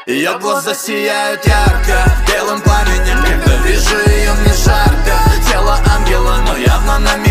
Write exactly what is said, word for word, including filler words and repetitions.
Ее глаза сияют ярко белым пламенем. Когда вижу ее, мне жарко. Тело ангела, но явно на меня